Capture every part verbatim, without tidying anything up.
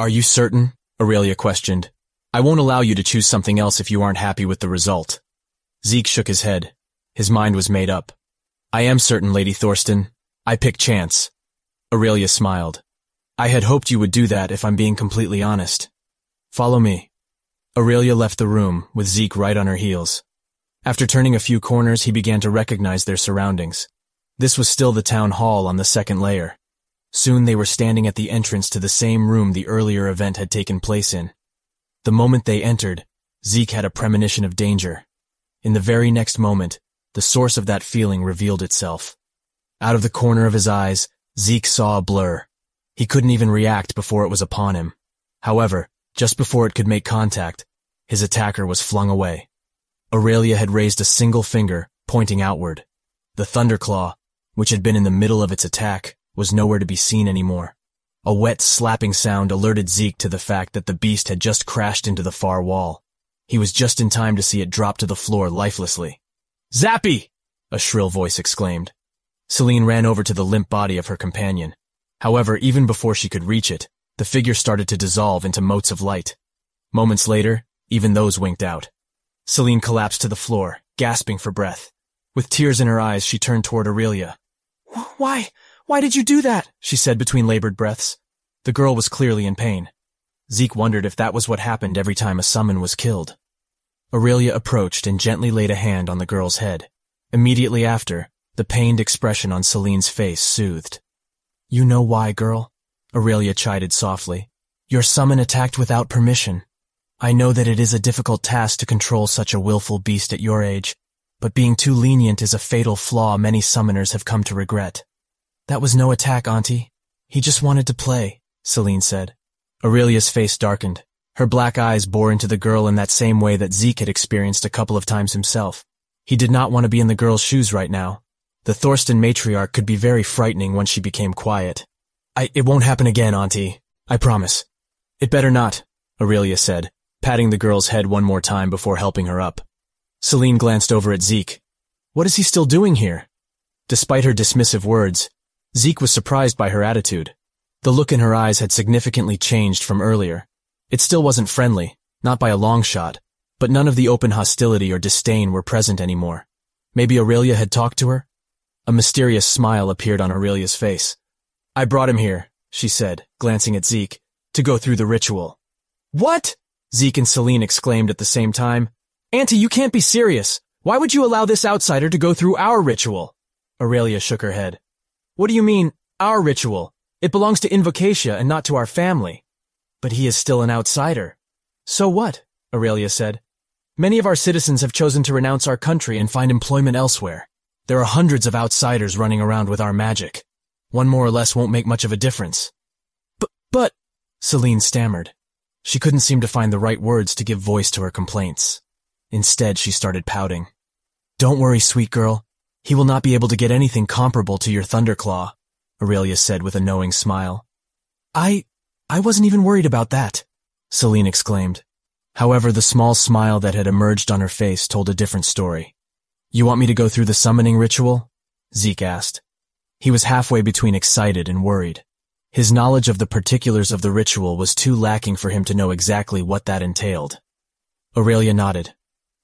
Are you certain? Aurelia questioned. I won't allow you to choose something else if you aren't happy with the result. Zeke shook his head. His mind was made up. I am certain, Lady Thorsten. I pick chance. Aurelia smiled. I had hoped you would do that if I'm being completely honest. Follow me. Aurelia left the room, with Zeke right on her heels. After turning a few corners, he began to recognize their surroundings. This was still the town hall on the second layer. Soon they were standing at the entrance to the same room the earlier event had taken place in. The moment they entered, Zeke had a premonition of danger. In the very next moment, the source of that feeling revealed itself. Out of the corner of his eyes, Zeke saw a blur. He couldn't even react before it was upon him. However, just before it could make contact, his attacker was flung away. Aurelia had raised a single finger, pointing outward. The Thunderclaw, which had been in the middle of its attack, was nowhere to be seen anymore. A wet, slapping sound alerted Zeke to the fact that the beast had just crashed into the far wall. He was just in time to see it drop to the floor lifelessly. Zappy! A shrill voice exclaimed. Celine ran over to the limp body of her companion. However, even before she could reach it, the figure started to dissolve into motes of light. Moments later, even those winked out. Celine collapsed to the floor, gasping for breath. With tears in her eyes, she turned toward Aurelia. Why? Why did you do that? She said between labored breaths. The girl was clearly in pain. Zeke wondered if that was what happened every time a summon was killed. Aurelia approached and gently laid a hand on the girl's head. Immediately after, the pained expression on Celine's face soothed. You know why, girl? Aurelia chided softly. Your summon attacked without permission. I know that it is a difficult task to control such a willful beast at your age, but being too lenient is a fatal flaw many summoners have come to regret. That was no attack, Auntie. He just wanted to play, Celine said. Aurelia's face darkened. Her black eyes bore into the girl in that same way that Zeke had experienced a couple of times himself. He did not want to be in the girl's shoes right now. The Thorsten matriarch could be very frightening once she became quiet. I, it won't happen again, Auntie. I promise. It better not, Aurelia said, patting the girl's head one more time before helping her up. Celine glanced over at Zeke. What is he still doing here? Despite her dismissive words, Zeke was surprised by her attitude. The look in her eyes had significantly changed from earlier. It still wasn't friendly, not by a long shot, but none of the open hostility or disdain were present anymore. Maybe Aurelia had talked to her? A mysterious smile appeared on Aurelia's face. I brought him here, she said, glancing at Zeke, to go through the ritual. What? Zeke and Celine exclaimed at the same time. Auntie, you can't be serious. Why would you allow this outsider to go through our ritual? Aurelia shook her head. What do you mean, our ritual? It belongs to Invocatia and not to our family. But he is still an outsider. So what? Aurelia said. Many of our citizens have chosen to renounce our country and find employment elsewhere. There are hundreds of outsiders running around with our magic. One more or less won't make much of a difference. But, but, Celine stammered. She couldn't seem to find the right words to give voice to her complaints. Instead, she started pouting. Don't worry, sweet girl. He will not be able to get anything comparable to your Thunderclaw, Aurelia said with a knowing smile. I, I wasn't even worried about that, Celine exclaimed. However, the small smile that had emerged on her face told a different story. You want me to go through the summoning ritual? Zeke asked. He was halfway between excited and worried. His knowledge of the particulars of the ritual was too lacking for him to know exactly what that entailed. Aurelia nodded.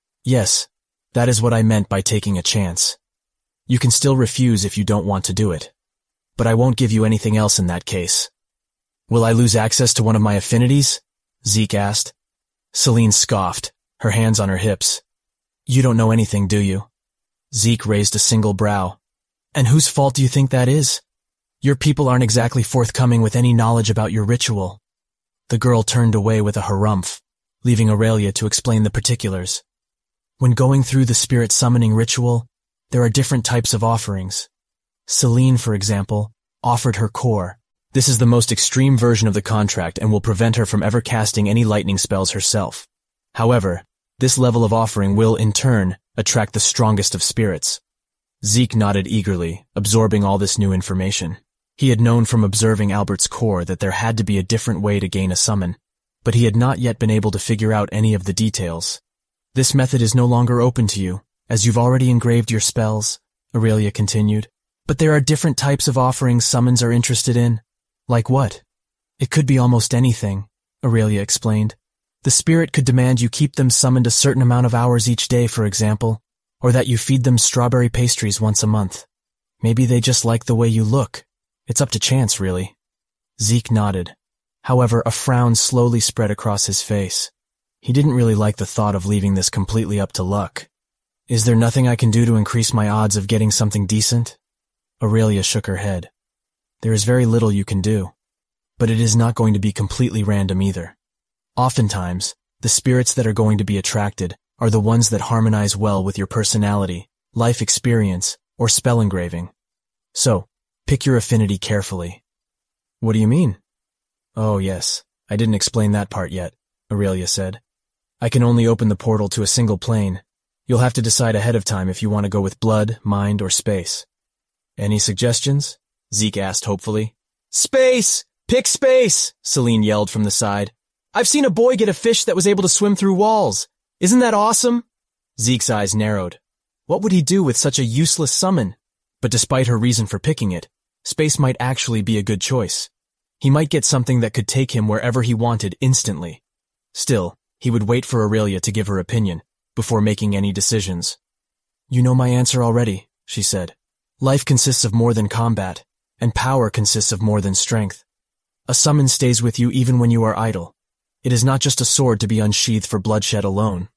Yes, that is what I meant by taking a chance. You can still refuse if you don't want to do it, but I won't give you anything else in that case. Will I lose access to one of my affinities? Zeke asked. Celine scoffed, her hands on her hips. You don't know anything, do you? Zeke raised a single brow. And whose fault do you think that is? Your people aren't exactly forthcoming with any knowledge about your ritual. The girl turned away with a harumph, leaving Aurelia to explain the particulars. When going through the spirit summoning ritual, there are different types of offerings. Celine, for example, offered her core. This is the most extreme version of the contract and will prevent her from ever casting any lightning spells herself. However, this level of offering will, in turn, attract the strongest of spirits. Zeke nodded eagerly, absorbing all this new information. He had known from observing Albert's core that there had to be a different way to gain a summon, but he had not yet been able to figure out any of the details. This method is no longer open to you, as you've already engraved your spells, Aurelia continued. But there are different types of offerings summons are interested in. Like what? It could be almost anything, Aurelia explained. The spirit could demand you keep them summoned a certain amount of hours each day, for example, or that you feed them strawberry pastries once a month. Maybe they just like the way you look. It's up to chance, really. Zeke nodded. However, a frown slowly spread across his face. He didn't really like the thought of leaving this completely up to luck. Is there nothing I can do to increase my odds of getting something decent? Aurelia shook her head. There is very little you can do, but it is not going to be completely random either. Oftentimes, the spirits that are going to be attracted are the ones that harmonize well with your personality, life experience, or spell engraving. So, pick your affinity carefully. What do you mean? Oh yes, I didn't explain that part yet, Aurelia said. I can only open the portal to a single plane. You'll have to decide ahead of time if you want to go with blood, mind, or space. Any suggestions? Zeke asked hopefully. Space! Pick space! Celine yelled from the side. I've seen a boy get a fish that was able to swim through walls. Isn't that awesome? Zeke's eyes narrowed. What would he do with such a useless summon? But despite her reason for picking it, space might actually be a good choice. He might get something that could take him wherever he wanted instantly. Still, he would wait for Aurelia to give her opinion before making any decisions. You know my answer already, she said. Life consists of more than combat, and power consists of more than strength. A summon stays with you even when you are idle. It is not just a sword to be unsheathed for bloodshed alone.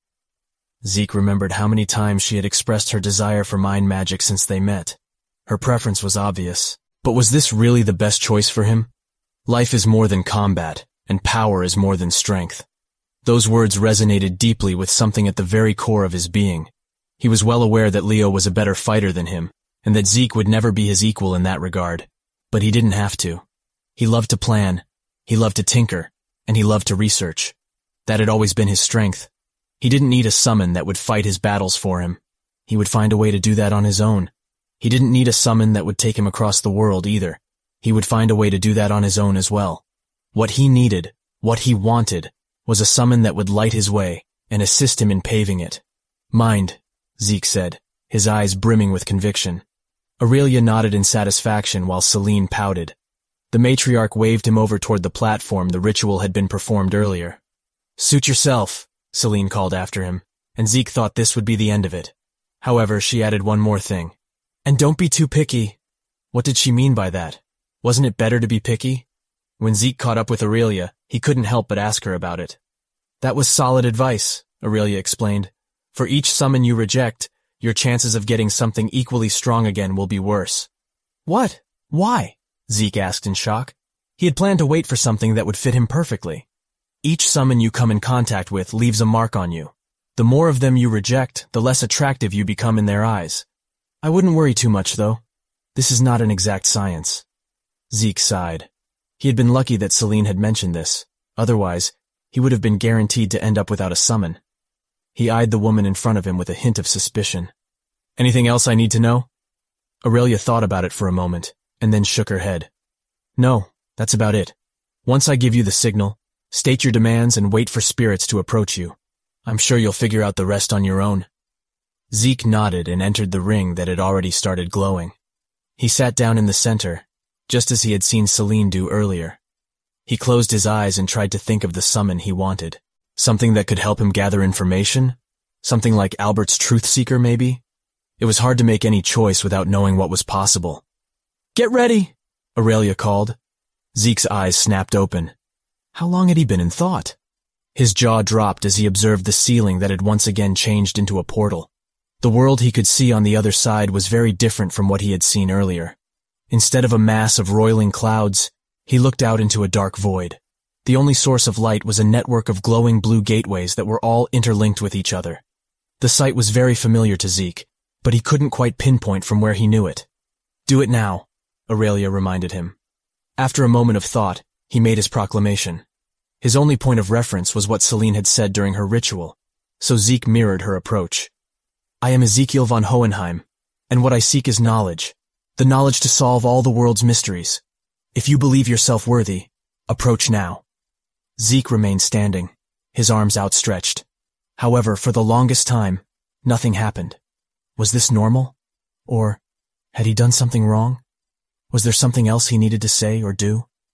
Zeke remembered how many times she had expressed her desire for mind magic since they met. Her preference was obvious, but was this really the best choice for him? Life is more than combat, and power is more than strength. Those words resonated deeply with something at the very core of his being. He was well aware that Leo was a better fighter than him, and that Zeke would never be his equal in that regard. But he didn't have to. He loved to plan, he loved to tinker, and he loved to research. That had always been his strength. He didn't need a summon that would fight his battles for him. He would find a way to do that on his own. He didn't need a summon that would take him across the world either. He would find a way to do that on his own as well. What he needed, what he wanted, was a summon that would light his way and assist him in paving it. Mind, Zeke said, his eyes brimming with conviction. Aurelia nodded in satisfaction while Celine pouted. The matriarch waved him over toward the platform the ritual had been performed earlier. Suit yourself, Celine called after him, and Zeke thought this would be the end of it. However, she added one more thing. And don't be too picky. What did she mean by that? Wasn't it better to be picky? When Zeke caught up with Aurelia, he couldn't help but ask her about it. That was solid advice, Aurelia explained. For each summon you reject, your chances of getting something equally strong again will be worse. What? Why? Zeke asked in shock. He had planned to wait for something that would fit him perfectly. Each summon you come in contact with leaves a mark on you. The more of them you reject, the less attractive you become in their eyes. I wouldn't worry too much, though. This is not an exact science. Zeke sighed. He had been lucky that Celine had mentioned this. Otherwise, he would have been guaranteed to end up without a summon. He eyed the woman in front of him with a hint of suspicion. Anything else I need to know? Aurelia thought about it for a moment, and then shook her head. No, that's about it. Once I give you the signal, state your demands and wait for spirits to approach you. I'm sure you'll figure out the rest on your own. Zeke nodded and entered the ring that had already started glowing. He sat down in the center, just as he had seen Celine do earlier. He closed his eyes and tried to think of the summon he wanted. Something that could help him gather information? Something like Albert's Truth Seeker, maybe? It was hard to make any choice without knowing what was possible. Get ready, Aurelia called. Zeke's eyes snapped open. How long had he been in thought? His jaw dropped as he observed the ceiling that had once again changed into a portal. The world he could see on the other side was very different from what he had seen earlier. Instead of a mass of roiling clouds, he looked out into a dark void. The only source of light was a network of glowing blue gateways that were all interlinked with each other. The sight was very familiar to Zeke, but he couldn't quite pinpoint from where he knew it. Do it now, Aurelia reminded him. After a moment of thought, he made his proclamation. His only point of reference was what Celine had said during her ritual, so Zeke mirrored her approach. I am Ezekiel von Hohenheim, and what I seek is knowledge, the knowledge to solve all the world's mysteries. If you believe yourself worthy, approach now. Zeke remained standing, his arms outstretched. However, for the longest time, nothing happened. Was this normal? Or had he done something wrong? Was there something else he needed to say or do?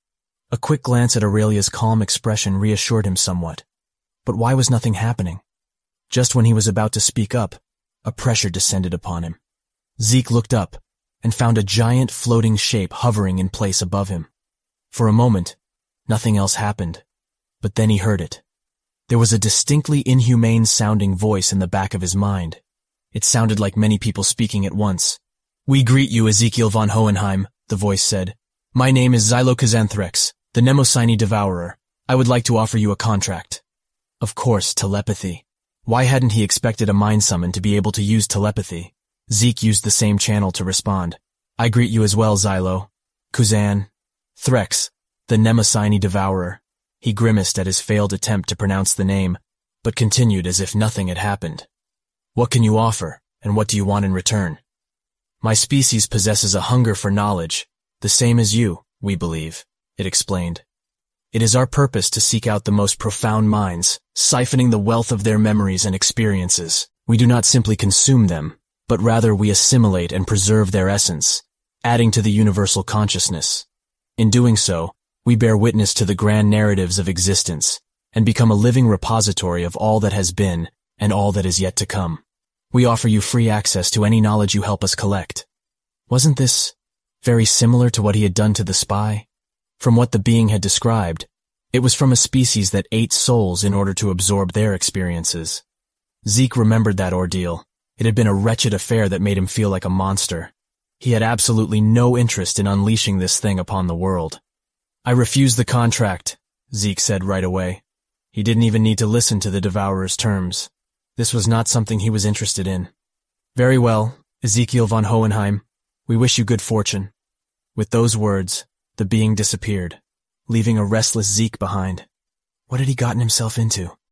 A quick glance at Aurelia's calm expression reassured him somewhat. But why was nothing happening? Just when he was about to speak up, a pressure descended upon him. Zeke looked up and found a giant floating shape hovering in place above him. For a moment, nothing else happened, but then he heard it. There was a distinctly inhumane-sounding voice in the back of his mind. It sounded like many people speaking at once. "We greet you, Ezekiel von Hohenheim," the voice said. "My name is Xylochthonthrex, the Mnemosyne Devourer. I would like to offer you a contract." Of course, telepathy. Why hadn't he expected a mind summon to be able to use telepathy? Zeke used the same channel to respond. "I greet you as well, Xylo. Kuzan. Threx, the Mnemosyne Devourer." He grimaced at his failed attempt to pronounce the name, but continued as if nothing had happened. "What can you offer, and what do you want in return?" "My species possesses a hunger for knowledge, the same as you, we believe," it explained. "It is our purpose to seek out the most profound minds, siphoning the wealth of their memories and experiences. We do not simply consume them, but rather we assimilate and preserve their essence, adding to the universal consciousness. In doing so, we bear witness to the grand narratives of existence and become a living repository of all that has been and all that is yet to come. We offer you free access to any knowledge you help us collect." Wasn't this very similar to what he had done to the spy? From what the being had described, it was from a species that ate souls in order to absorb their experiences. Zeke remembered that ordeal. It had been a wretched affair that made him feel like a monster. He had absolutely no interest in unleashing this thing upon the world. "I refuse the contract," Zeke said right away. He didn't even need to listen to the Devourer's terms. This was not something he was interested in. "Very well, Ezekiel von Hohenheim. We wish you good fortune." With those words, the being disappeared, leaving a restless Zeke behind. What had he gotten himself into?